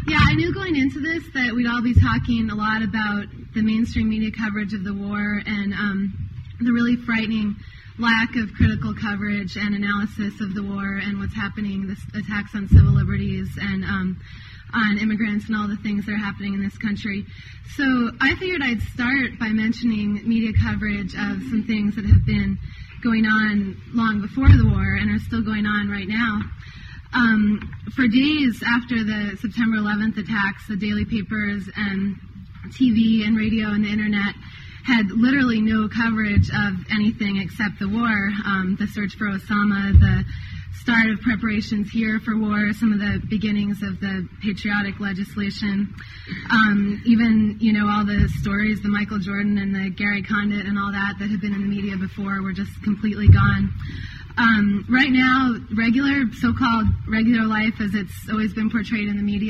Yeah, I knew going into this that we'd all be talking a lot about the mainstream media coverage of the war and the really frightening lack of critical coverage and analysis of the war and what's happening, the attacks on civil liberties and on immigrants and all the things that are happening in this country. So I figured I'd start by mentioning media coverage of some things that have been going on long before the war and are still going on right now. For days after the September 11th attacks, the daily papers and TV and radio and the internet had literally no coverage of anything except the war, the search for Osama, the start of preparations here for war, some of the beginnings of the patriotic legislation, even, all the stories, the Michael Jordan and the Gary Condit and all that had been in the media before were just completely gone. Right now, so-called regular life, as it's always been portrayed in the media,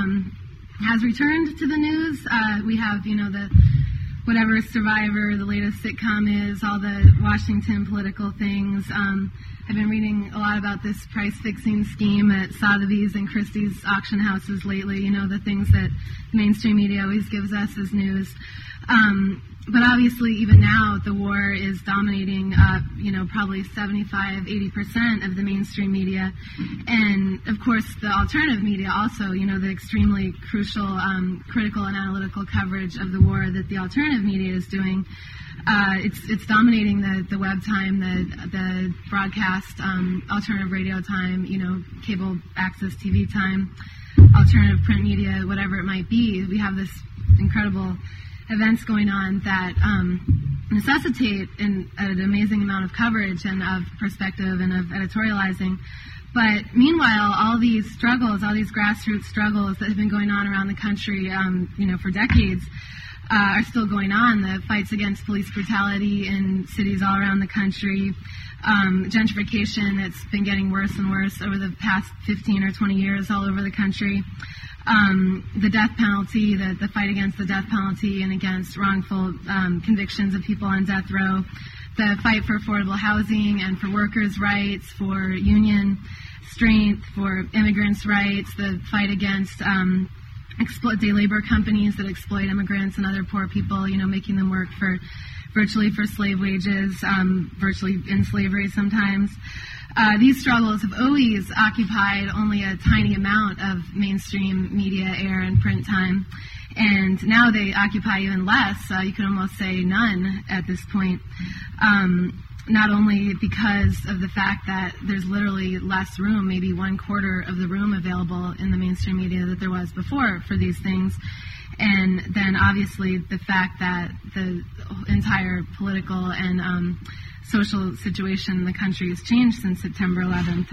has returned to the news. We have, the whatever Survivor, the latest sitcom is, all the Washington political things. I've been reading a lot about this price-fixing scheme at Sotheby's and Christie's auction houses lately, the things that mainstream media always gives us as news. But obviously, even now, the war is dominating, probably 75-80% of the mainstream media. And, of course, the alternative media also, the extremely crucial, critical and analytical coverage of the war that the alternative media is doing. It's dominating the web time, the broadcast, alternative radio time, cable access TV time, alternative print media, whatever it might be. We have this incredible events going on that necessitate an amazing amount of coverage and of perspective and of editorializing. But meanwhile, all these struggles, all these grassroots struggles that have been going on around the country, for decades, are still going on. The fights against police brutality in cities all around the country, gentrification that's been getting worse and worse over the past 15 or 20 years all over the country. The death penalty, the fight against the death penalty and against wrongful convictions of people on death row, the fight for affordable housing and for workers' rights, for union strength, for immigrants' rights, the fight against day labor companies that exploit immigrants and other poor people, making them work virtually for slave wages, virtually in slavery sometimes. These struggles have always occupied only a tiny amount of mainstream media air and print time, and now they occupy even less. You could almost say none at this point, not only because of the fact that there's literally less room, maybe 1/4 of the room available in the mainstream media that there was before for these things, and then obviously the fact that the entire political and social situation in the country has changed since September 11th.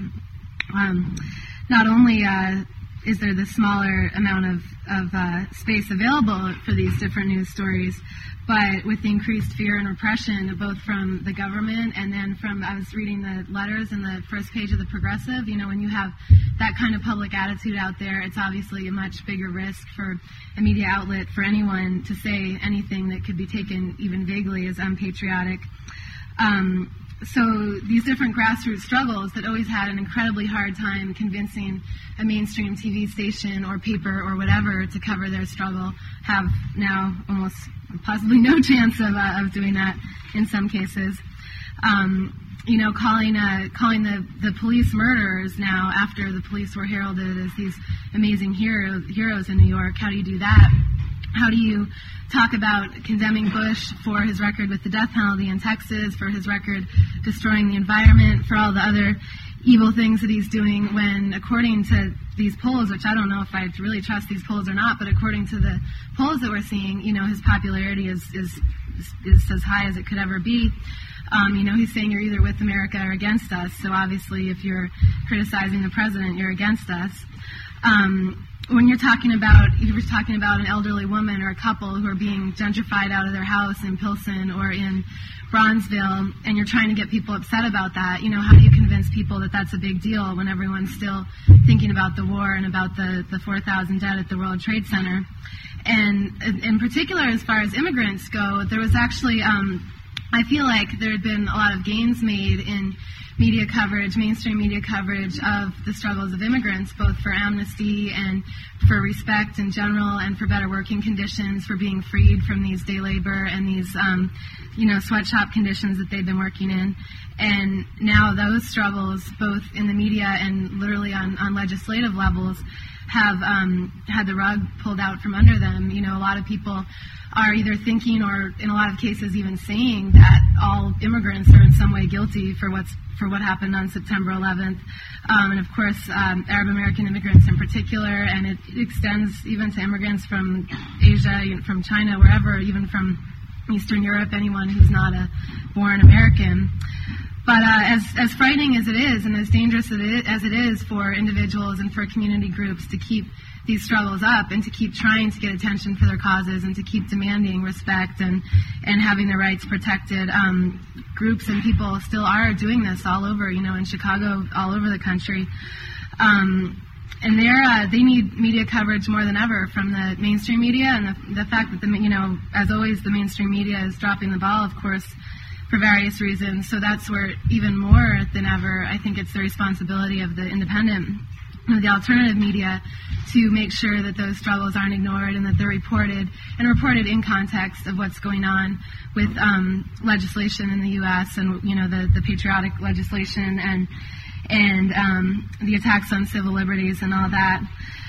Not only is there the smaller amount of space available for these different news stories, but with the increased fear and repression, both from the government and then I was reading the letters in the first page of the Progressive, when you have that kind of public attitude out there, it's obviously a much bigger risk for a media outlet, for anyone to say anything that could be taken even vaguely as unpatriotic. So these different grassroots struggles that always had an incredibly hard time convincing a mainstream TV station or paper or whatever to cover their struggle have now almost possibly no chance of doing that in some cases. Calling the police murderers now after the police were heralded as these amazing heroes in New York. How do you do that? How do you talk about condemning Bush for his record with the death penalty in Texas, for his record destroying the environment, for all the other evil things that he's doing when, according to these polls, which I don't know if I really trust these polls or not, but according to the polls that we're seeing, his popularity is as high as it could ever be. He's saying you're either with America or against us. So obviously if you're criticizing the president, you're against us. When you're talking about an elderly woman or a couple who are being gentrified out of their house in Pilsen or in Bronzeville, and you're trying to get people upset about that, how do you convince people that that's a big deal when everyone's still thinking about the war and about the 4,000 dead at the World Trade Center? And in particular, as far as immigrants go, there was actually, I feel like there had been a lot of gains made in media coverage, mainstream media coverage of the struggles of immigrants, both for amnesty and for respect in general and for better working conditions, for being freed from these day labor and these, sweatshop conditions that they've been working in. And now those struggles, both in the media and literally on legislative levels, have had the rug pulled out from under them. A lot of people are either thinking or in a lot of cases even saying that all immigrants are in some way guilty for what happened on September 11th. And of course, Arab American immigrants in particular, and it extends even to immigrants from Asia, from China, wherever, even from Eastern Europe, anyone who's not a born American. But as frightening as it is, and as dangerous as it is for individuals and for community groups to keep these struggles up and to keep trying to get attention for their causes and to keep demanding respect and having their rights protected, groups and people still are doing this all over, in Chicago, all over the country. And they need media coverage more than ever from the mainstream media, and the fact that, as always, the mainstream media is dropping the ball, of course, for various reasons. So that's where even more than ever, I think it's the responsibility of the independent, the alternative media, to make sure that those struggles aren't ignored and that they're reported in context of what's going on with legislation in the U.S. and the patriotic legislation and the attacks on civil liberties and all that.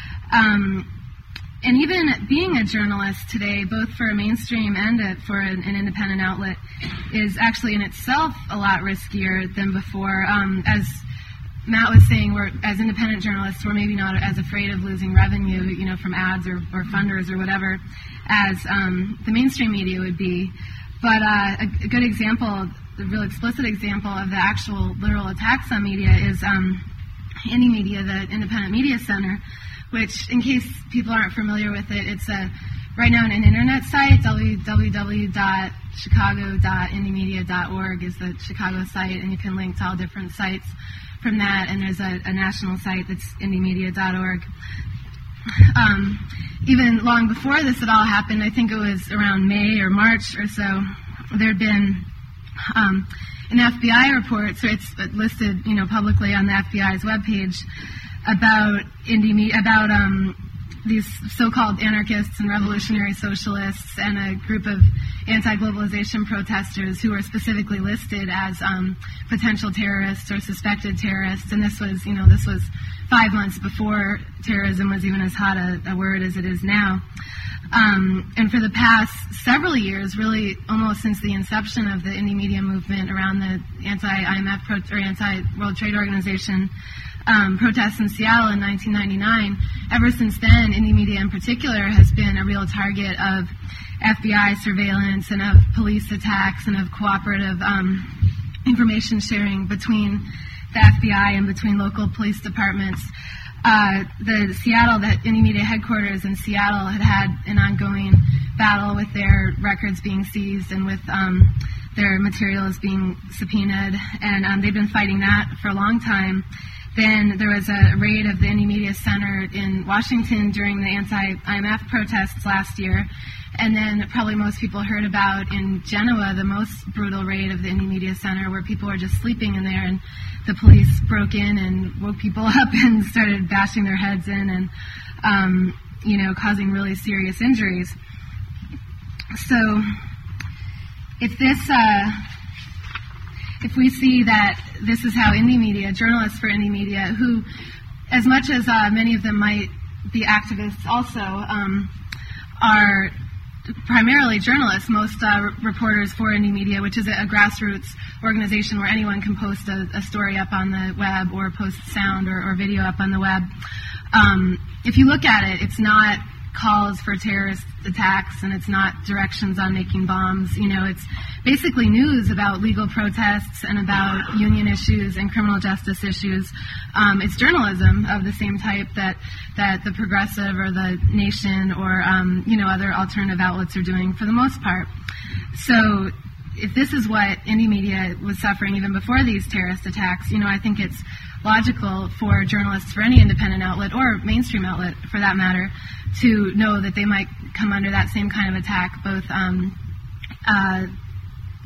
And even being a journalist today, both for a mainstream and for an independent outlet, is actually in itself a lot riskier than before. As Matt was saying, as independent journalists, we're maybe not as afraid of losing revenue, from ads or funders or whatever, as the mainstream media would be. But a good example, the real explicit example of the actual literal attacks on media is Indie Media, the Independent Media Center, which, in case people aren't familiar with it, it's right now an internet site. www.chicago.indiemedia.org is the Chicago site, and you can link to all different sites from that. And there's a national site that's indiemedia.org. Even long before this had all happened, I think it was around May or March or so, there had been an FBI report, so it's listed, publicly on the FBI's webpage, about these so-called anarchists and revolutionary socialists and a group of anti-globalization protesters who were specifically listed as potential terrorists or suspected terrorists. And this was 5 months before terrorism was even as hot a word as it is now. And for the past several years, really almost since the inception of the indie media movement around the anti-IMF or anti-World Trade Organization protests in Seattle in 1999, ever since then, indie media in particular has been a real target of FBI surveillance and of police attacks and of cooperative information sharing between the FBI and between local police departments. The indie media headquarters in Seattle had an ongoing battle with their records being seized and with their materials being subpoenaed, and they've been fighting that for a long time. Then there was a raid of the Indie Media Center in Washington during the anti-IMF protests last year. And then probably most people heard about in Genoa, the most brutal raid of the Indie Media Center, where people were just sleeping in there and the police broke in and woke people up and started bashing their heads in and, causing really serious injuries. So if we see that this is how indie media, journalists for indie media, who, as much as many of them might be activists also, are primarily journalists. Most reporters for indie media, which is a grassroots organization where anyone can post a story up on the web or post sound or video up on the web. If you look at it, it's not calls for terrorist attacks and it's not directions on making bombs. It's basically news about legal protests and about union issues and criminal justice issues. It's journalism of the same type that the Progressive or the Nation or other alternative outlets are doing for the most part. So if this is what indie media was suffering even before these terrorist attacks, I think it's logical for journalists for any independent outlet or mainstream outlet for that matter to know that they might come under that same kind of attack, both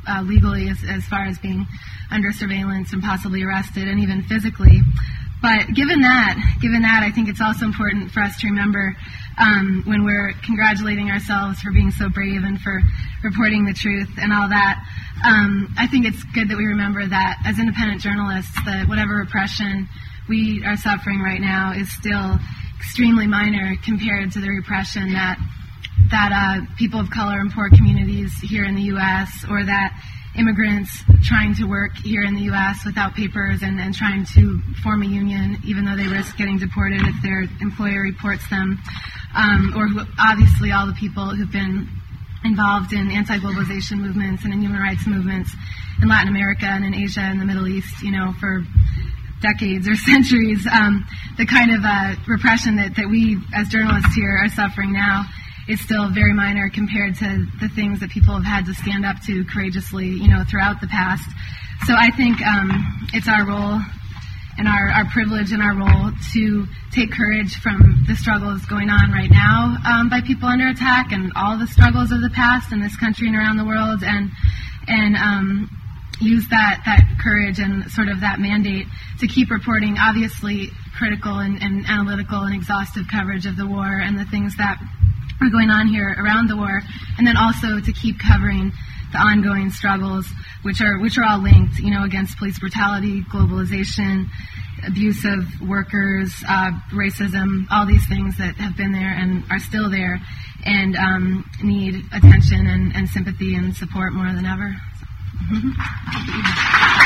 legally as far as being under surveillance and possibly arrested and even physically. But given that, I think it's also important for us to remember when we're congratulating ourselves for being so brave and for reporting the truth and all that, I think it's good that we remember that as independent journalists, that whatever repression we are suffering right now is still extremely minor compared to the repression that people of color in poor communities here in the U.S. or that immigrants trying to work here in the U.S. without papers and trying to form a union, even though they risk getting deported if their employer reports them, or obviously all the people who've been involved in anti-globalization movements and in human rights movements in Latin America and in Asia and the Middle East, for decades or centuries. The kind of repression that we as journalists here are suffering now is still very minor compared to the things that people have had to stand up to courageously, throughout the past. So I think it's our role and our privilege and our role to take courage from the struggles going on right now by people under attack and all the struggles of the past in this country and around the world, and use that courage and sort of that mandate to keep reporting obviously critical and analytical and exhaustive coverage of the war and the things that are going on here around the war, and then also to keep covering the ongoing struggles, which are all linked, against police brutality, globalization, abuse of workers, racism, all these things that have been there and are still there, and need attention and sympathy and support more than ever.